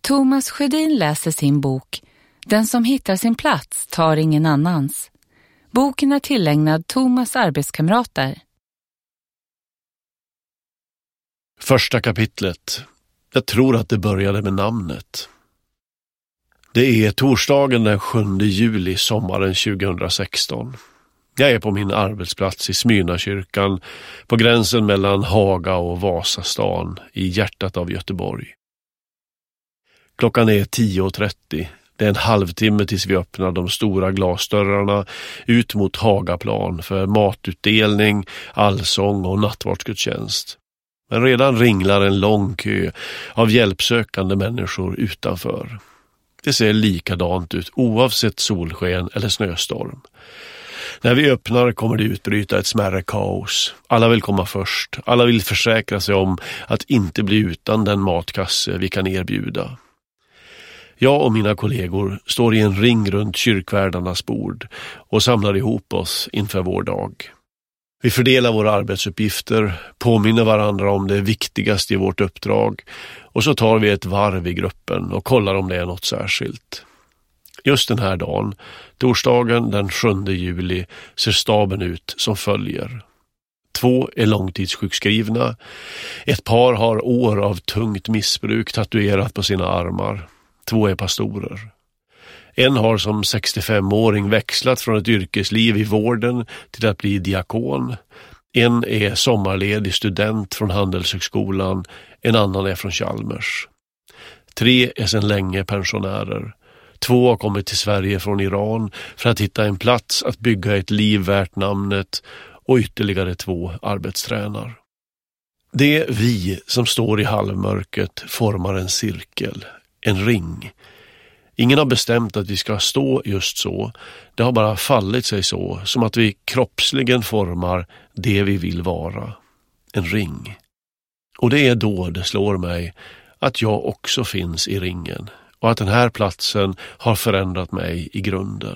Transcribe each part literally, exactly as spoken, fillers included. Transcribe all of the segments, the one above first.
Thomas Sjödin läser sin bok Den som hittar sin plats tar ingen annans. Boken är tillägnad Thomas arbetskamrater. Första kapitlet. Jag tror att det började med namnet. Det är torsdagen den sjunde juli sommaren tjugohundrasexton. Jag är på min arbetsplats i Smyrnakyrkan på gränsen mellan Haga och Vasastan i hjärtat av Göteborg. Klockan är tio och trettio. Det är en halvtimme tills vi öppnar de stora glasdörrarna ut mot Hagaplan för matutdelning, allsång och nattvardsgudstjänst. Men redan ringlar en lång kö av hjälpsökande människor utanför. Det ser likadant ut oavsett solsken eller snöstorm. När vi öppnar kommer det utbryta ett smärre kaos. Alla vill komma först. Alla vill försäkra sig om att inte bli utan den matkasse vi kan erbjuda. Jag och mina kollegor står i en ring runt kyrkvärdarnas bord och samlar ihop oss inför vår dag. Vi fördelar våra arbetsuppgifter, påminner varandra om det viktigaste i vårt uppdrag och så tar vi ett varv i gruppen och kollar om det är något särskilt. Just den här dagen, torsdagen den sjunde juli, ser staben ut som följer. Två är långtidssjukskrivna, ett par har år av tungt missbruk tatuerat på sina armar, två är pastorer. En har som sextiofemåring växlat från ett yrkesliv i vården till att bli diakon. En är sommarledig student från Handelshögskolan, en annan är från Chalmers. Tre är sedan länge pensionärer. Två har kommit till Sverige från Iran för att hitta en plats att bygga ett liv värt namnet och ytterligare två arbetstränar. Det är vi som står i halvmörket formar en cirkel, en ring. Ingen har bestämt att vi ska stå just så. Det har bara fallit sig så, som att vi kroppsligen formar det vi vill vara. En ring. Och det är då det slår mig att jag också finns i ringen och att den här platsen har förändrat mig i grunden.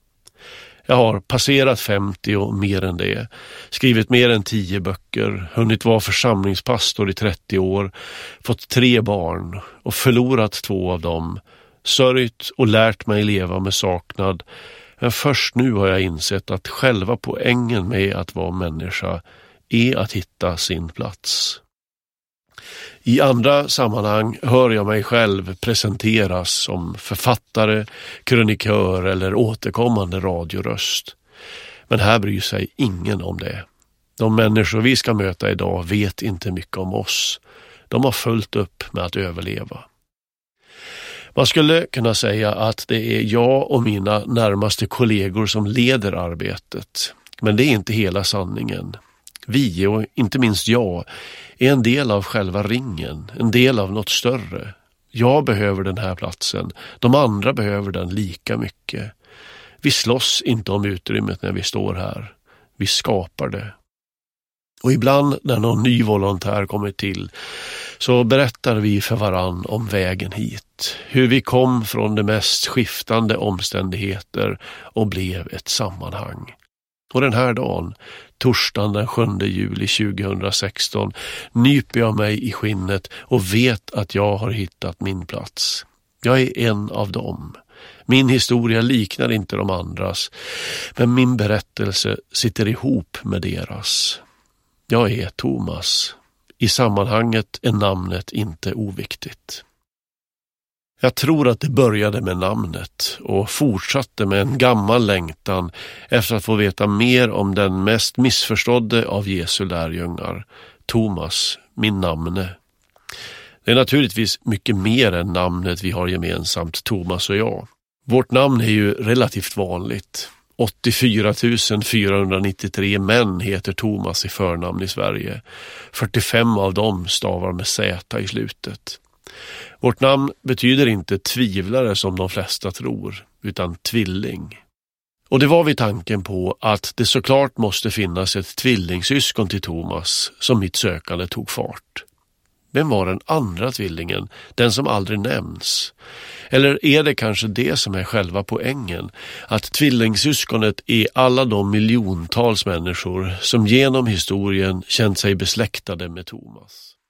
Jag har passerat femtio och mer än det, skrivit mer än tio böcker, hunnit vara församlingspastor i trettio år, fått tre barn och förlorat två av dem, sörjt och lärt mig leva med saknad. Men först nu har jag insett att själva poängen med att vara människa är att hitta sin plats. I andra sammanhang hör jag mig själv presenteras som författare, krönikör eller återkommande radioröst. Men här bryr sig ingen om det. De människor vi ska möta idag vet inte mycket om oss. De har fullt upp med att överleva. Man skulle kunna säga att det är jag och mina närmaste kollegor som leder arbetet. Men det är inte hela sanningen. Vi, och inte minst jag, är en del av själva ringen, en del av något större. Jag behöver den här platsen, de andra behöver den lika mycket. Vi slåss inte om utrymmet när vi står här, vi skapar det. Och ibland när någon ny volontär kommer till så berättar vi för varann om vägen hit. Hur vi kom från de mest skiftande omständigheter och blev ett sammanhang. Och den här dagen, torsdagen den sjunde juli tjugohundrasexton, nyper jag mig i skinnet och vet att jag har hittat min plats. Jag är en av dem. Min historia liknar inte de andras, men min berättelse sitter ihop med deras. Jag är Thomas. I sammanhanget är namnet inte oviktigt. Jag tror att det började med namnet och fortsatte med en gammal längtan efter att få veta mer om den mest missförstådde av Jesu lärjungar, Thomas, min namne. Det är naturligtvis mycket mer än namnet vi har gemensamt, Thomas och jag. Vårt namn är ju relativt vanligt. åttiofyra tusen fyrahundranittiotre män heter Thomas i förnamn i Sverige. fyrtiofem av dem stavar med Z i slutet. Vårt namn betyder inte tvivlare som de flesta tror, utan tvilling. Och det var vid tanken på att det såklart måste finnas ett tvillingsyskon till Thomas som mitt sökande tog fart. Vem var den andra tvillingen, den som aldrig nämns? Eller är det kanske det som är själva poängen, att tvillingsyskonet är alla de miljontals människor som genom historien känt sig besläktade med Thomas?